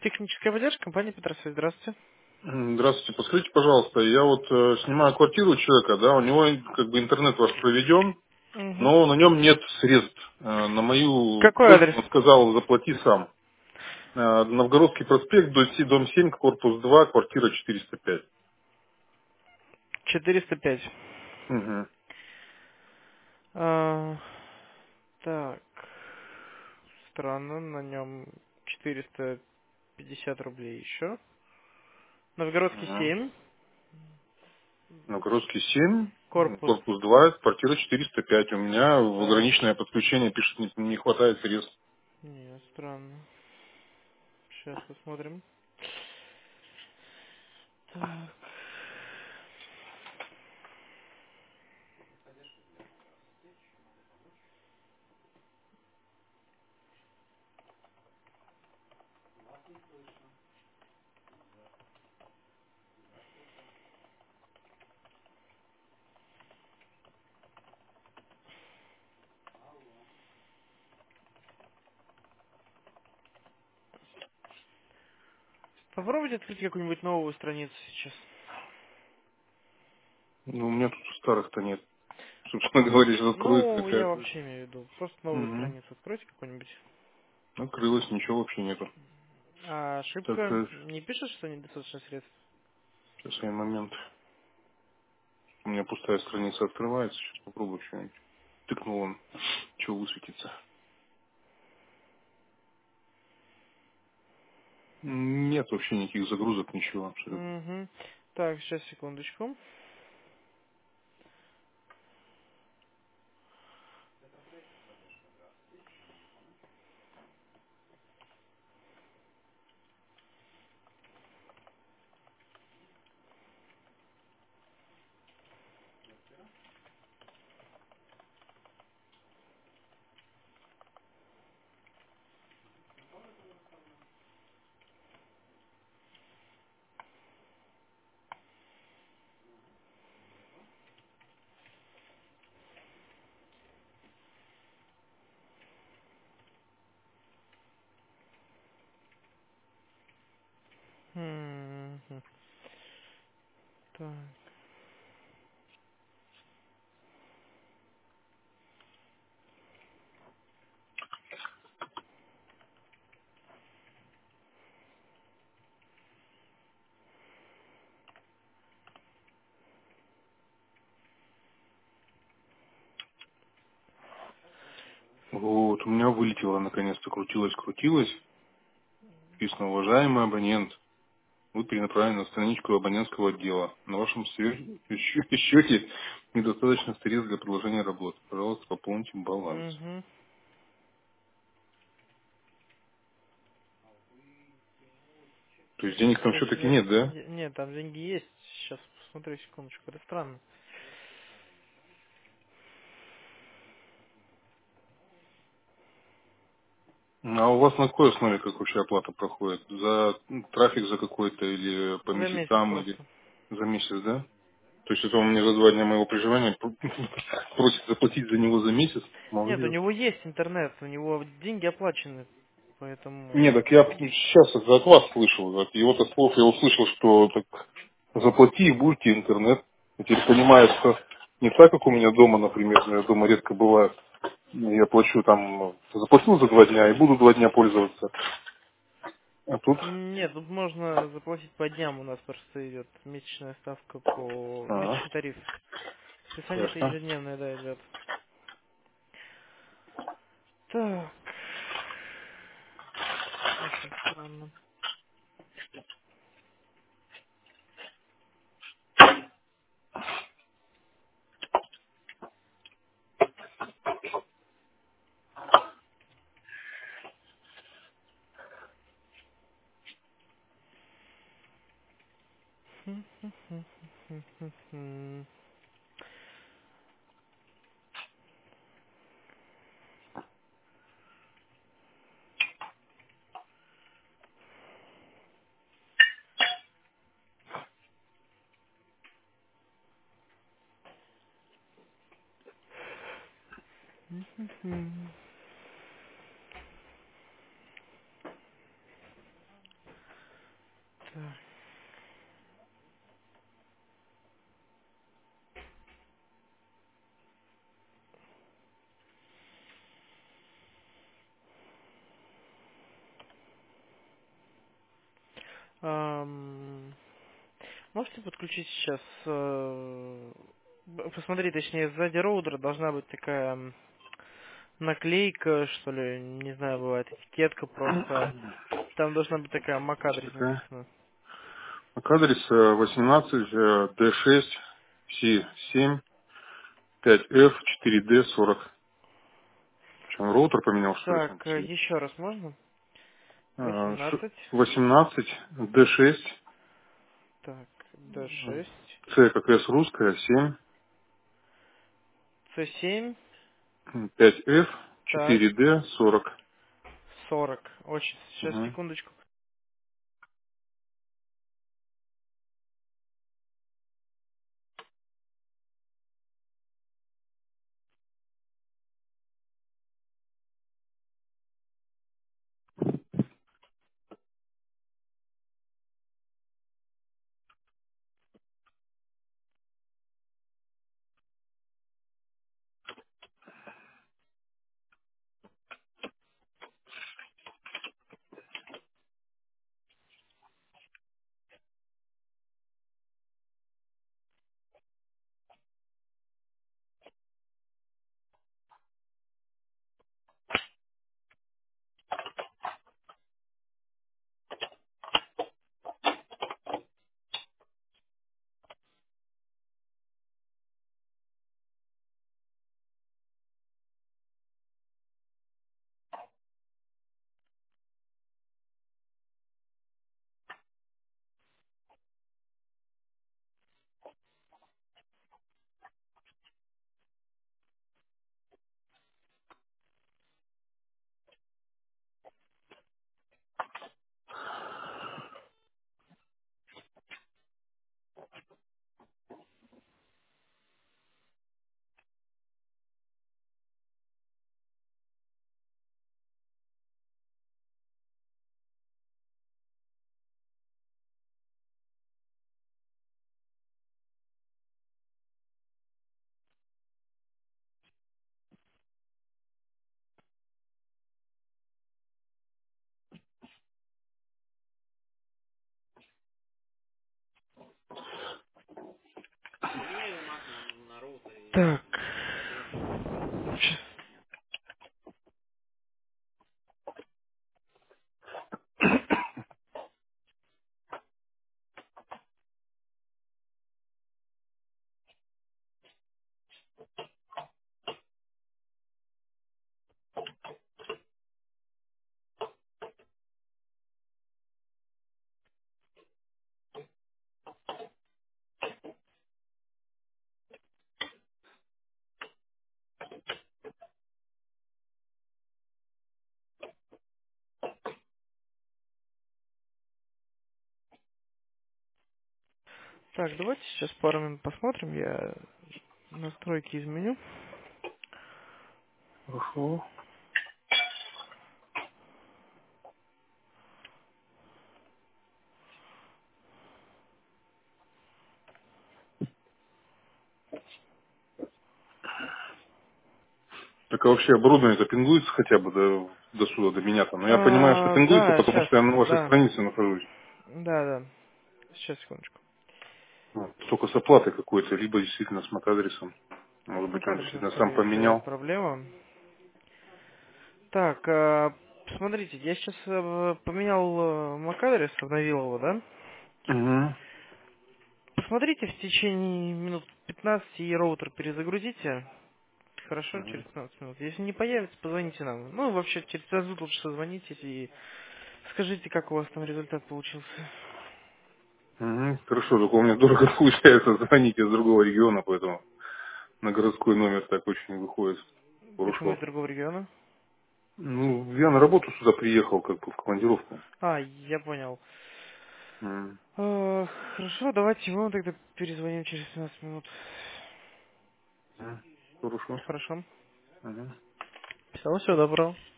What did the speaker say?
Техническая поддержка, компания Петросвязь. Здравствуйте. Здравствуйте, подскажите, пожалуйста, я вот снимаю квартиру у человека, да, у него как бы интернет ваш проведен, Мгм. но на нем нет средств. На мою Какой просьбу адрес? он сказал, заплати сам. Новгородский проспект, дом 7, корпус 2, квартира 405. 405. Мгм. А, так. Странно, на нем 450 рублей еще. Новгородский Мгм. 7. Новгородский 7, Корпус. корпус 2, квартира 405. У меня в Так. ограниченное подключение пишет, не хватает средств. Не, странно. Сейчас посмотрим. Так. Попробуйте открыть какую-нибудь новую страницу сейчас. Ну, у меня тут старых-то нет. Собственно говоря, сейчас откроется Ну, я какая-то. вообще имею в виду. Просто новую Мгм. страницу откройте какую-нибудь. Открылось, ничего вообще нету. А Так, ошибка не пишет, что недостаточно средств? сейчас один момент. У меня пустая страница открывается. Сейчас попробую что-нибудь. Тыкнул он, что высветится. Нет вообще никаких загрузок, ничего абсолютно. Угу. Так, сейчас, секундочку. Мгм. Так. Вот, у меня вылетело наконец-то, крутилось. Написано, уважаемый абонент, вы перенаправлены на страничку абонентского отдела. На вашем счете недостаточно средств для продолжения работы. Пожалуйста, пополните баланс. Угу. То есть денег там Кстати, все-таки нет, да? нет, там деньги есть. Сейчас посмотрю, секундочку. Это странно. А у вас на какой основе как вообще оплата проходит? За трафик за какой-то или по За месяц месяцам, или просто. за месяц, да? То есть это он мне за 2 дня моего проживания просит заплатить за него за месяц? Нет, у Молодец. него есть интернет, у него деньги оплачены. Поэтому... Не, так я сейчас это от вас слышал, от его-то слов я услышал, что так заплати и будете интернет. Я теперь понимаю, что не так, как у меня дома, например, я дома редко бываю. Я плачу там, заплатил за 2 дня и буду 2 дня пользоваться. А тут, Нет, тут можно заплатить по дням. У нас просто идет месячная ставка по... ага, Месячный тариф. Списание-то ясно. ежедневное, да, идет. Так. Очень странно. Так. Можете подключить сейчас, посмотри, точнее, сзади роутера должна быть такая наклейка, что ли, не знаю, бывает, этикетка просто. Там должна быть такая MAC-адрес Такая. написано. Так, адрес 18 D6 C7 5F 4D40. Причем роутер поменял, что ли, Так, сам по себе? еще раз можно? 18. 18 D6 Так, D6. C как S русская 7 C7. 5F Так, 4D40. 40. Очень, сейчас, Угу. секундочку. Так. Так, давайте сейчас пару минут посмотрим. Я настройки изменю. Хорошо. Так а вообще оборудование это пингуется хотя бы до сюда, до меня там. Но я понимаю, что пингуется, Да, потому сейчас, что я на вашей да. странице нахожусь. Да, да. Сейчас, секундочку. Ну, только с оплатой какой-то, либо действительно с MAC-адресом. Может С быть, он MAC-адресом, действительно сам скорее всего, поменял. проблема. Так, смотрите, я сейчас поменял MAC-адрес, обновил его, да? Угу. Посмотрите в течение минут 15 и роутер перезагрузите. Хорошо, через 15 минут. Если не появится, позвоните нам. Ну, вообще, через 15 минут лучше созвонитесь и скажите, как у вас там результат получился. Угу. Хорошо, только у меня дорого получается звонить из другого региона, поэтому на городской номер так очень выходит. Почему из Хорошо. другого региона? Ну, я на работу сюда приехал, как бы в командировку. А, я понял. М. Хорошо, давайте мы вам тогда перезвоним через 15 минут. Хорошо. Хорошо. Мгм. Всего доброго.